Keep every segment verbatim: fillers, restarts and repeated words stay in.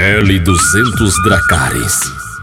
L duzentos Dracarys.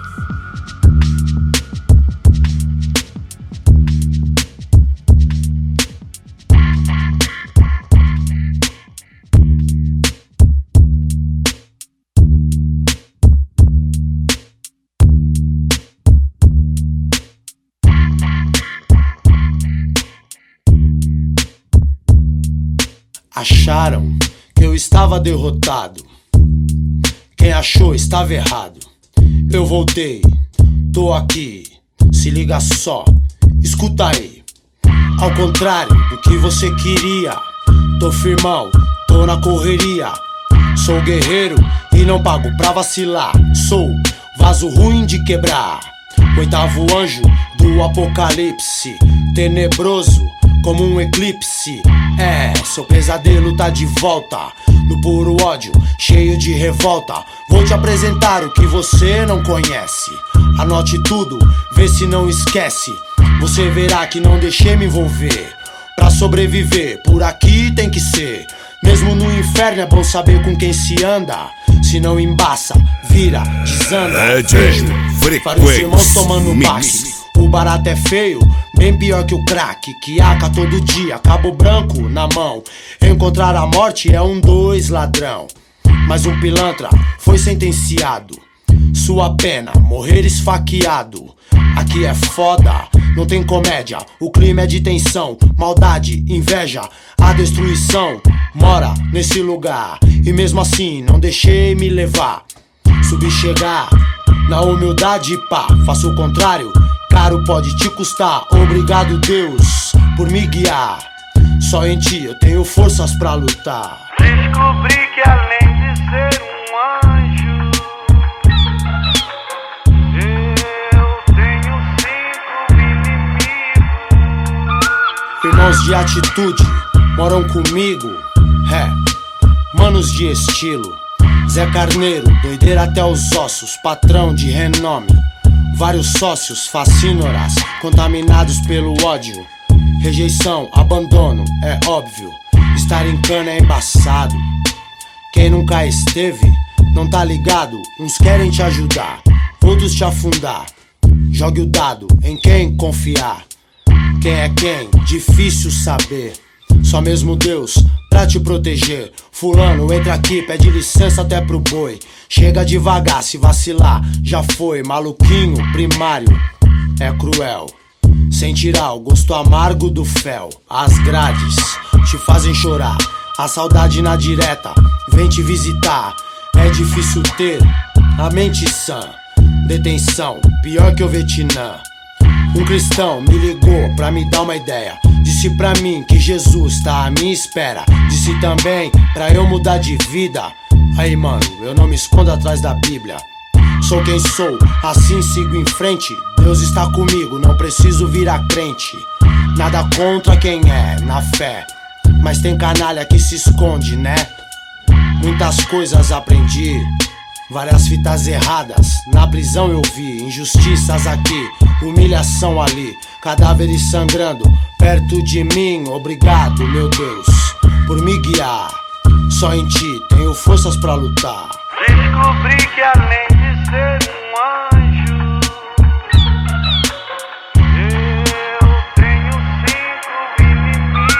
Acharam que eu estava derrotado. Quem achou estava errado. Eu voltei, tô aqui. Se liga só, escuta aí. Ao contrário do que você queria, tô firmão, tô na correria. Sou guerreiro e não pago pra vacilar. Sou vaso ruim de quebrar, oitavo anjo do apocalipse, tenebroso como um eclipse. É, seu pesadelo tá de volta, no puro ódio, cheio de revolta. Vou te apresentar o que você não conhece. Anote tudo, vê se não esquece. Você verá que não deixei me envolver. Pra sobreviver, por aqui tem que ser. Mesmo no inferno é bom saber com quem se anda. Se não embaça, vira, desanda. Vejo vários irmãos tomando passe. O barato é feio, bem pior que o crack, que aca todo dia, cabo branco na mão. Encontrar a morte é um dois ladrão. Mas um pilantra foi sentenciado. Sua pena, morrer esfaqueado. Aqui é foda, não tem comédia. O clima é de tensão, maldade, inveja. A destruição mora nesse lugar. E mesmo assim não deixei me levar. Subi chegar na humildade, pá, faço o contrário. Caro pode te custar, obrigado Deus por me guiar. Só em ti eu tenho forças pra lutar. Descobri que além de ser um anjo, eu tenho cinco inimigos. Irmãos de atitude moram comigo, é, manos de estilo. Zé Carneiro, doideira até os ossos, patrão de renome. Vários sócios fascínoras, contaminados pelo ódio. Rejeição, abandono, é óbvio. Estar em cana é embaçado. Quem nunca esteve, não tá ligado. Uns querem te ajudar, outros te afundar. Jogue o dado em quem confiar. Quem é quem, difícil saber. Só mesmo Deus pra te proteger. Fulano, entra aqui, pede licença até pro boi. Chega devagar, se vacilar, já foi. Maluquinho primário, é cruel. Sem tirar o gosto amargo do fel. As grades te fazem chorar. A saudade na direta vem te visitar. É difícil ter a mente sã. Detenção, pior que o Vietnã. Um cristão me ligou pra me dar uma ideia. Disse pra mim que Jesus tá à minha espera. Disse também pra eu mudar de vida. Aí mano, eu não me escondo atrás da Bíblia. Sou quem sou, assim sigo em frente. Deus está comigo, não preciso virar crente. Nada contra quem é, na fé. Mas tem canalha que se esconde, né? Muitas coisas aprendi, várias fitas erradas na prisão eu vi. Injustiças aqui, humilhação ali, cadáveres sangrando perto de mim. Obrigado, meu Deus, por me guiar. Só em ti tenho forças pra lutar. Descobri que além de ser um anjo, eu tenho cinco inimigos.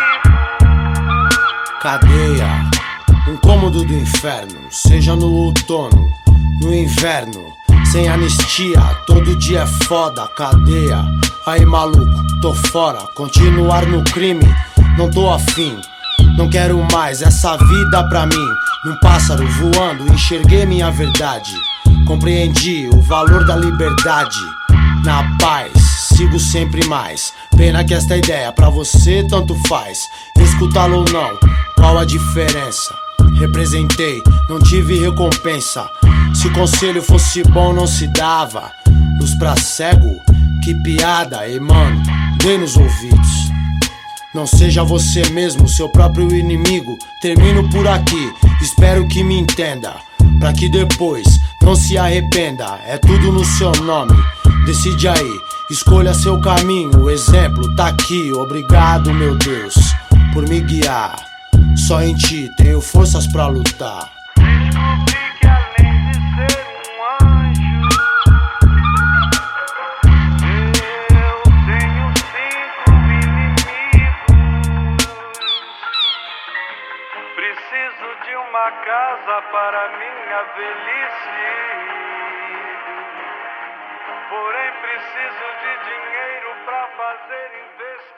Cadeia, um cômodo do inferno. Seja no outono, no inverno. Sem anistia, todo dia é foda. Cadeia, aí maluco, tô fora. Continuar no crime, não tô afim. Não quero mais essa vida pra mim. Num pássaro voando, enxerguei minha verdade. Compreendi o valor da liberdade. Na paz, sigo sempre mais. Pena que esta ideia pra você tanto faz. Escutá-lo ou não, qual a diferença? Representei, não tive recompensa. Se conselho fosse bom não se dava. Luz pra cego, que piada, ei mano, dê nos ouvidos. Não seja você mesmo, seu próprio inimigo. Termino por aqui, espero que me entenda. Pra que depois não se arrependa. É tudo no seu nome, decide aí. Escolha seu caminho, o exemplo tá aqui. Obrigado, meu Deus, por me guiar. Só em ti tenho forças pra lutar. Descobri que além de preciso de uma casa para minha velhice. Porém preciso de dinheiro para fazer investimento.